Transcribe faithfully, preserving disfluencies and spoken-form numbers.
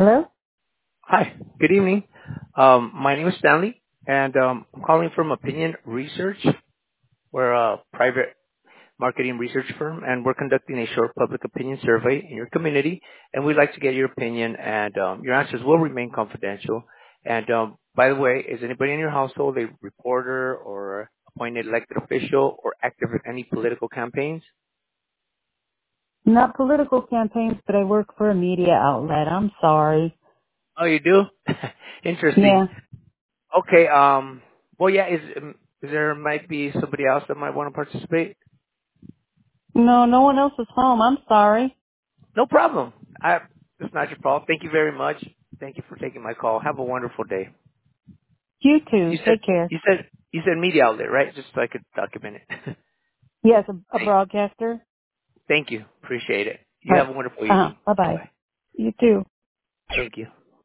Hello? Hi, good evening. Um, my name is Stanley, and um, I'm calling from Opinion Research. We're a private marketing research firm, and we're conducting a short public opinion survey in your community, and we'd like to get your opinion, and um, your answers will remain confidential. And um, by the way, is anybody in your household a reporter or appointed elected official or active in any political campaigns? Not political campaigns, but I work for a media outlet. I'm sorry. Oh, you do? Interesting. Yeah. Okay. Um. Well, yeah. Is um, is there might be somebody else that might want to participate? No, no one else is home. I'm sorry. No problem. I, it's not your fault. Thank you very much. Thank you for taking my call. Have a wonderful day. You too. You said Take care. you said you said media outlet, right? Just so I could document it. Yes, a, a Thank broadcaster. thank you. Appreciate it. All You have right. a wonderful Uh-huh. evening. Bye Bye-bye. bye. You too. Thank you.